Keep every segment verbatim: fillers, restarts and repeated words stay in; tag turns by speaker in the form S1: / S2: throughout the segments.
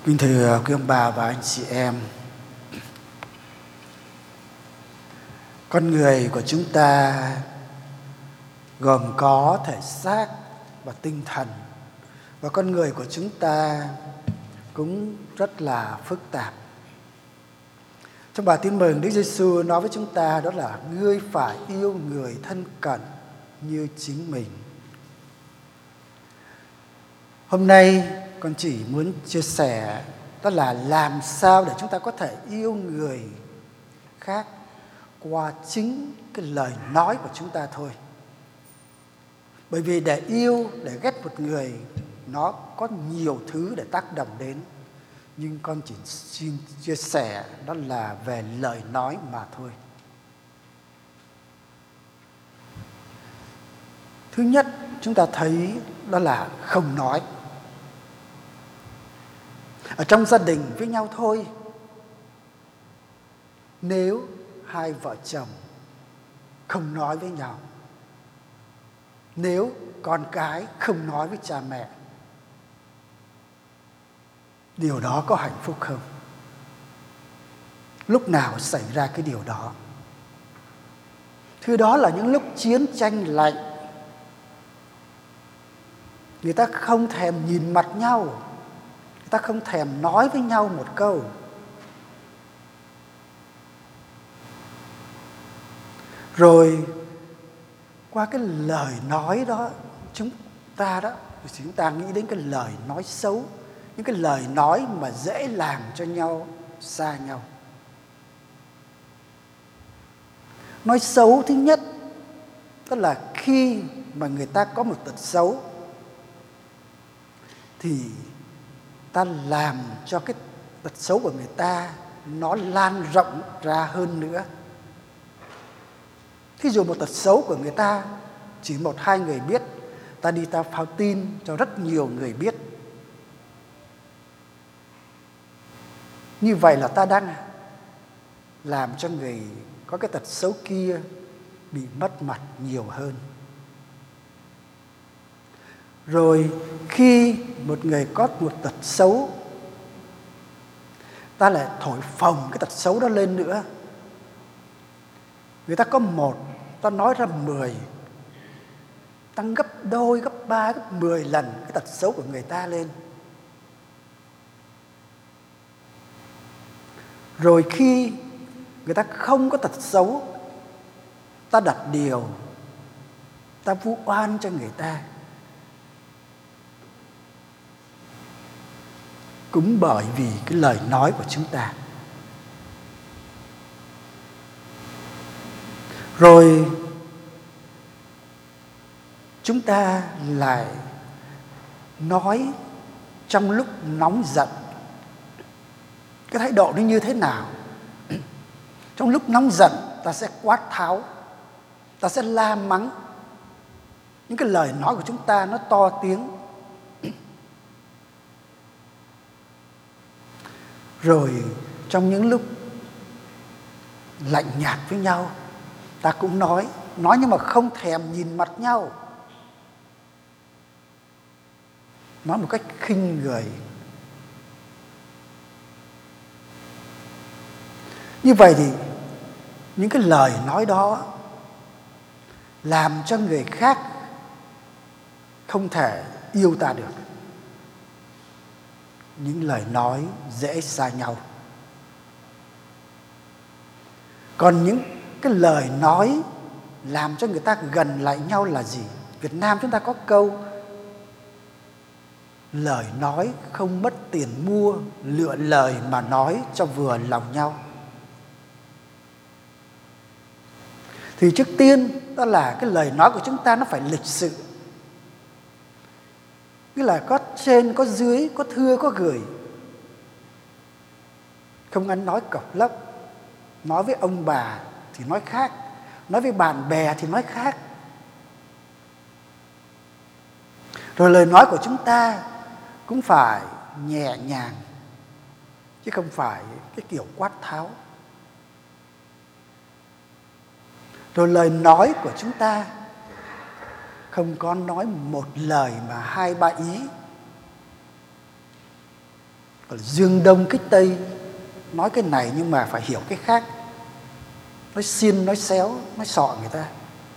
S1: Kính thưa quý ông bà và anh chị em, con người của chúng ta gồm có thể xác và tinh thần, và con người của chúng ta cũng rất là phức tạp. Trong bài Tin Mừng, Đức Giêsu nói với chúng ta đó là ngươi phải yêu người thân cận như chính mình. Hôm nay con chỉ muốn chia sẻ đó là làm sao để chúng ta có thể yêu người khác qua chính cái lời nói của chúng ta thôi. Bởi vì để yêu, để ghét một người, nó có nhiều thứ để tác động đến. Nhưng con chỉ xin chia sẻ đó là về lời nói mà thôi. Thứ nhất, chúng ta thấy đó là không nói. Ở trong gia đình với nhau thôi, nếu hai vợ chồng không nói với nhau, nếu con cái không nói với cha mẹ, điều đó có hạnh phúc không? Lúc nào xảy ra cái điều đó? Thứ đó là những lúc chiến tranh lạnh, người ta không thèm nhìn mặt nhau, người ta không thèm nói với nhau một câu. Rồi qua cái lời nói đó, chúng ta đó, chúng ta nghĩ đến cái lời nói xấu, những cái lời nói mà dễ làm cho nhau xa nhau. Nói xấu thứ nhất, tức là khi mà người ta có một tật xấu thì ta làm cho cái tật xấu của người ta nó lan rộng ra hơn nữa. Thí dụ một tật xấu của người ta chỉ một hai người biết, ta đi ta phao tin cho rất nhiều người biết. Như vậy là ta đang làm cho người có cái tật xấu kia bị mất mặt nhiều hơn. Rồi khi một người có một tật xấu, ta lại thổi phồng cái tật xấu đó lên nữa. Người ta có một, ta nói ra mười, tăng gấp đôi, gấp ba, gấp mười lần cái tật xấu của người ta lên. Rồi khi người ta không có tật xấu, ta đặt điều, ta vu oan cho người ta. Cũng bởi vì cái lời nói của chúng ta. Rồi chúng ta lại nói trong lúc nóng giận. Cái thái độ nó như thế nào? Trong lúc nóng giận, ta sẽ quát tháo, ta sẽ la mắng. Những cái lời nói của chúng ta nó to tiếng. Rồi trong những lúc lạnh nhạt với nhau, ta cũng nói, nói nhưng mà không thèm nhìn mặt nhau. Nói một cách khinh người. Như vậy thì những cái lời nói đó làm cho người khác không thể yêu ta được. Những lời nói dễ xa nhau. Còn những cái lời nói làm cho người ta gần lại nhau là gì? Việt Nam chúng ta có câu lời nói không mất tiền mua, lựa lời mà nói cho vừa lòng nhau. Thì trước tiên đó là cái lời nói của chúng ta nó phải lịch sự. Nghĩa là có trên, có dưới, có thưa, có gửi. Không ăn nói cộc lốc. Nói với ông bà thì nói khác, nói với bạn bè thì nói khác. Rồi lời nói của chúng ta cũng phải nhẹ nhàng, chứ không phải cái kiểu quát tháo. Rồi lời nói của chúng ta không có nói một lời mà hai ba ý. gọi là dương đông kích tây, nói cái này nhưng mà phải hiểu cái khác, nói xiên, nói xéo, nói sọ người ta.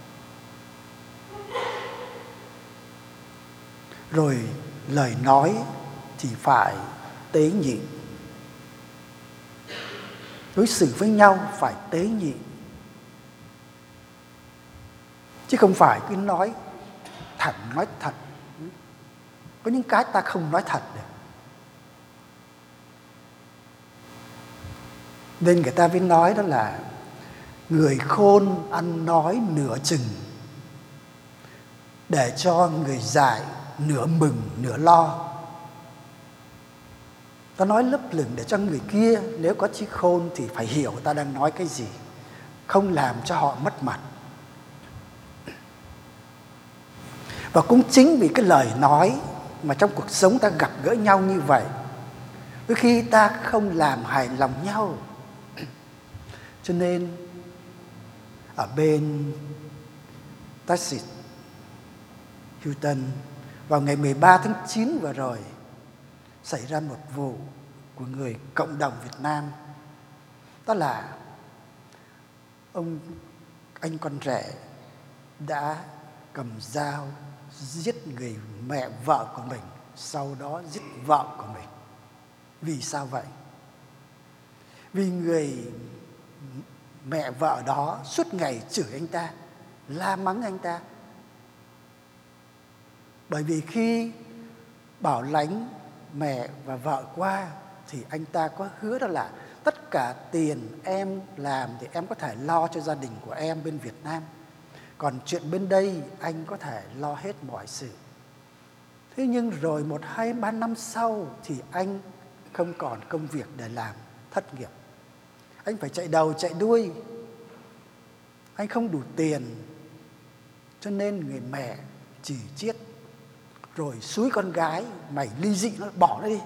S1: Rồi lời nói thì phải tế nhị, đối xử với nhau phải tế nhị, chứ không phải cứ nói thẳng, nói thật. Có những cái ta không nói thật được, nên người ta mới nói đó là người khôn ăn nói nửa chừng, để cho người dại nửa mừng nửa lo. Ta nói lấp lửng để cho người kia, nếu có trí khôn thì phải hiểu ta đang nói cái gì, không làm cho họ mất mặt. Và cũng chính vì cái lời nói mà trong cuộc sống ta gặp gỡ nhau như vậy, đôi khi ta không làm hài lòng nhau. Cho nên ở bên Texas, Houston, vào ngày mười ba tháng chín vừa rồi, xảy ra một vụ của người cộng đồng Việt Nam. Đó là ông anh con rể đã cầm dao giết người mẹ vợ của mình, sau đó giết vợ của mình. Vì sao vậy? Vì người mẹ vợ đó suốt ngày chửi anh ta, la mắng anh ta. Bởi vì khi bảo lãnh mẹ và vợ qua thì anh ta có hứa đó là tất cả tiền em làm thì em có thể lo cho gia đình của em bên Việt Nam, còn chuyện bên đây anh có thể lo hết mọi sự. Thế nhưng rồi một hai ba năm sau thì anh không còn công việc để làm, thất nghiệp. Anh phải chạy đầu chạy đuôi, anh không đủ tiền, cho nên người mẹ chỉ chiết, rồi xúi con gái mày ly dị, nó bỏ nó đi.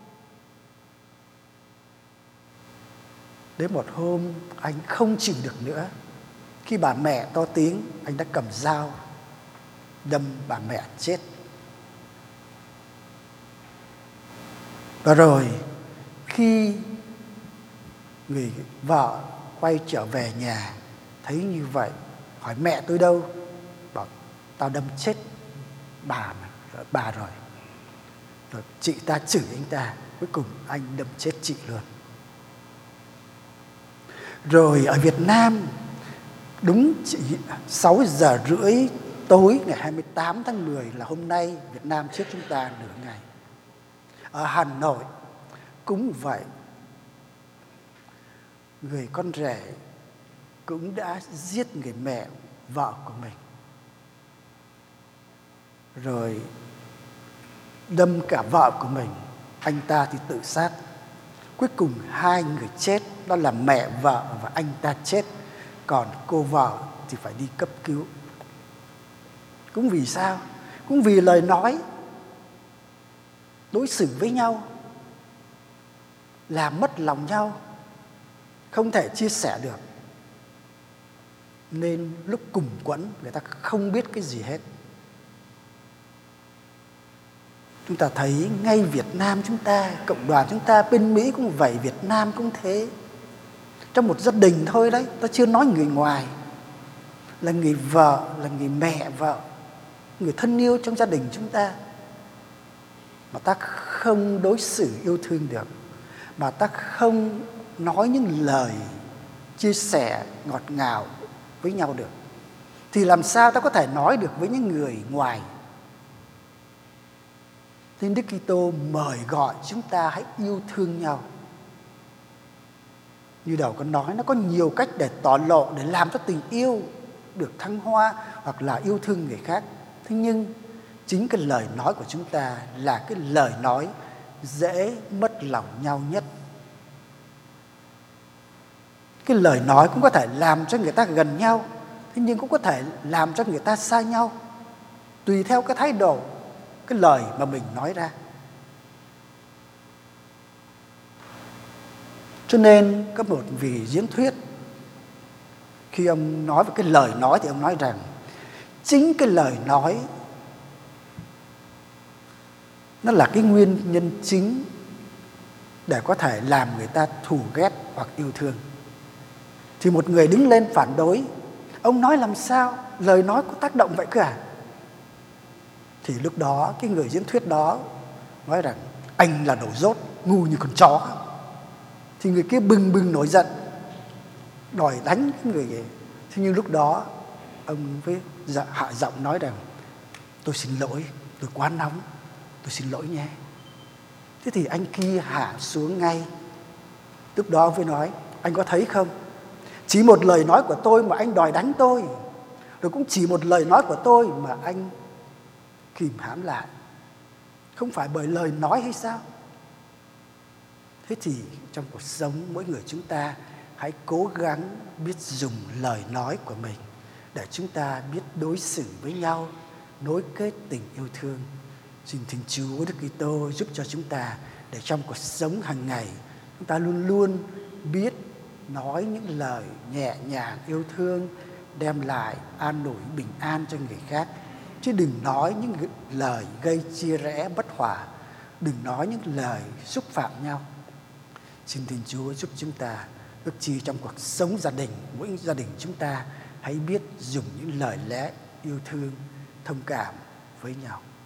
S1: Đến một hôm anh không chịu được nữa, khi bà mẹ to tiếng, anh đã cầm dao đâm bà mẹ chết. Và rồi khi người vợ quay trở về nhà thấy như vậy, hỏi mẹ tôi đâu? Bảo tao đâm chết bà mà, bà rồi. Rồi chị ta chửi anh ta, cuối cùng anh đâm chết chị luôn. Rồi ở Việt Nam, đúng sáu giờ rưỡi tối ngày hai mươi tám tháng mười là hôm nay, Việt Nam trước chúng ta nửa ngày. Ở Hà Nội cũng vậy, người con rể cũng đã giết người mẹ vợ của mình, rồi đâm cả vợ của mình. Anh ta thì tự sát. Cuối cùng hai người chết, đó là mẹ vợ và anh ta chết, còn cô vợ thì phải đi cấp cứu. Cũng vì sao? Cũng vì lời nói, đối xử với nhau, làm mất lòng nhau, không thể chia sẻ được, nên lúc cùng quẫn người ta không biết cái gì hết. Chúng ta thấy ngay Việt Nam chúng ta, cộng đoàn chúng ta, bên Mỹ cũng vậy, Việt Nam cũng thế. Trong một gia đình thôi đấy, ta chưa nói người ngoài, là người vợ, là người mẹ vợ, người thân yêu trong gia đình chúng ta, mà ta không đối xử yêu thương được, mà ta không nói những lời chia sẻ ngọt ngào với nhau được, thì làm sao ta có thể nói được với những người ngoài? Nên Đức Kitô mời gọi chúng ta hãy yêu thương nhau. Như đầu con nói, nó có nhiều cách để tỏ lộ, để làm cho tình yêu được thăng hoa hoặc là yêu thương người khác. Thế nhưng chính cái lời nói của chúng ta là cái lời nói dễ mất lòng nhau nhất. Cái lời nói cũng có thể làm cho người ta gần nhau, thế nhưng cũng có thể làm cho người ta xa nhau, tùy theo cái thái độ, cái lời mà mình nói ra. Cho nên có một vị diễn thuyết, khi ông nói về cái lời nói thì ông nói rằng chính cái lời nói nó là cái nguyên nhân chính để có thể làm người ta thù ghét hoặc yêu thương. Thì một người đứng lên phản đối, ông nói làm sao, lời nói có tác động vậy cơ à? Thì lúc đó cái người diễn thuyết đó nói rằng anh là đồ dốt, ngu như con chó. Thì người kia bừng bừng nổi giận, đòi đánh cái người ấy. Thế nhưng lúc đó ông với dạ, hạ giọng nói rằng tôi xin lỗi, tôi quá nóng, tôi xin lỗi nhé. Thế thì anh kia hạ xuống ngay. Lúc đó ông mới nói, anh có thấy không, chỉ một lời nói của tôi mà anh đòi đánh tôi, rồi cũng chỉ một lời nói của tôi mà anh kìm hãm lại, không phải bởi lời nói hay sao? Thế thì trong cuộc sống mỗi người chúng ta hãy cố gắng biết dùng lời nói của mình để chúng ta biết đối xử với nhau, nối kết tình yêu thương. Xin Thiên Chúa Đức Kitô giúp cho chúng ta để trong cuộc sống hàng ngày chúng ta luôn luôn biết nói những lời nhẹ nhàng yêu thương, đem lại an ủi bình an cho người khác, chứ đừng nói những lời gây chia rẽ bất hòa, đừng nói những lời xúc phạm nhau. Xin Thiên Chúa giúp chúng ta, ước chi trong cuộc sống gia đình, mỗi gia đình chúng ta hãy biết dùng những lời lẽ yêu thương, thông cảm với nhau.